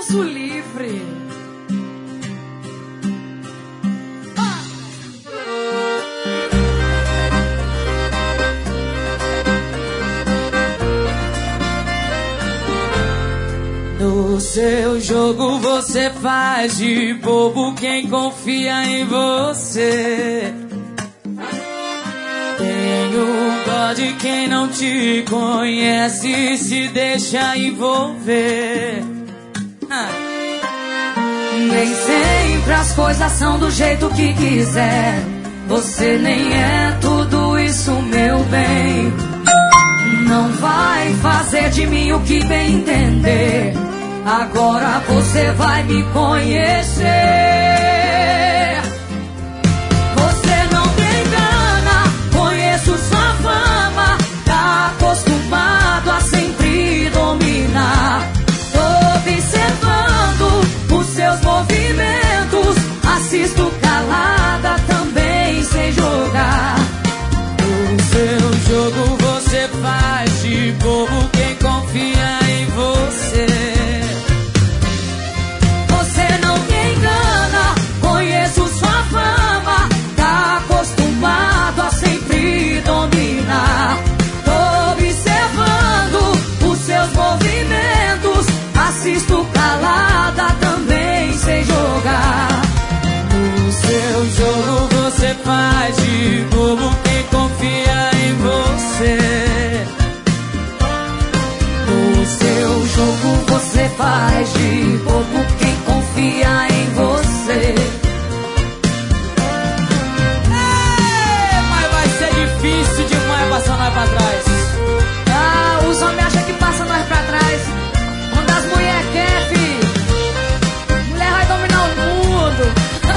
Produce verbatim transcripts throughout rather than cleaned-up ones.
Deus o livre. No seu jogo você faz de bobo quem confia em você. Tenho dó de quem não te conhece e se deixa envolver. ah. Nem sempre as coisas são do jeito que quiser. Você nem é tudo isso, meu bem. Não vai fazer de mim o que bem entender. Agora você vai me conhecer. Você não me engana, conheço sua fama. Tá acostumado a sempre dominar. Tô observando os seus movimentos. Assisto calada, também sem jogar. O seu jogo você faz de bobo quem confia em você. Você não me engana, conheço sua fama. Tá acostumado a sempre dominar. Tô observando os seus movimentos. Assisto calada, também sem jogar. O seu jogo você faz de bobo quem confia em você. No seu jogo você faz de bobo quem confia em você. Ei, mas vai ser difícil demais passar nós pra trás. Ah, os homens acham que passa nós pra trás. Quando as mulheres querem, fi, mulher vai dominar o mundo.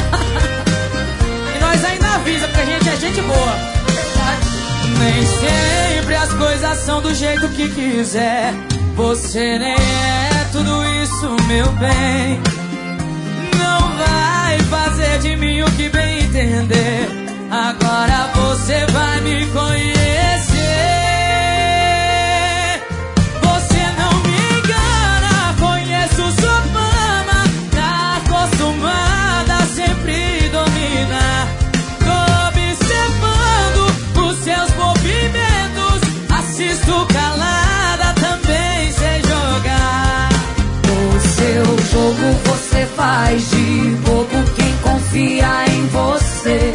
E nós ainda avisa, porque a gente é gente boa. Nem sempre as coisas são do jeito que quiser. Você nem é tudo isso, meu bem. Não vai fazer de mim o que bem entender. Agora você vai me conhecer. Você não me engana, conheço sua fama. Tá acostumada a sempre dominar. Seus movimentos, assisto calada, também sem jogar. O seu jogo você faz de bobo quem confia em você.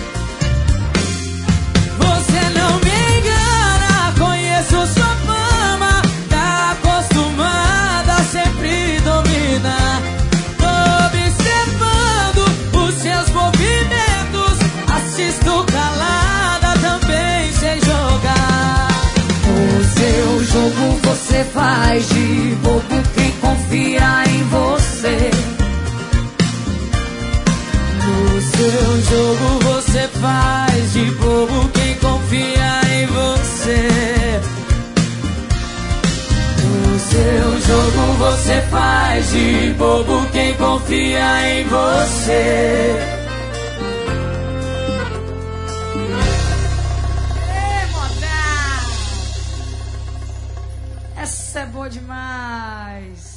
Você não me engana, conheço sua fama. Tá acostumada a sempre dominar. Tô observando os seus movimentos, assisto calada, também sem jogar. O seu jogo você faz de bobo quem confia em você. No seu jogo você faz de bobo quem confia em você. No seu jogo você faz de bobo quem confia em você. Essa é boa demais.